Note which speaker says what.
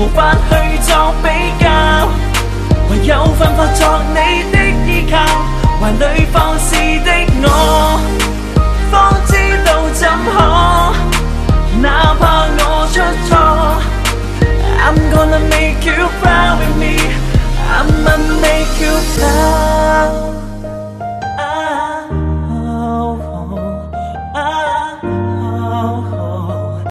Speaker 1: 法去作比較，唯有奮發作你的依靠，懷裏放肆的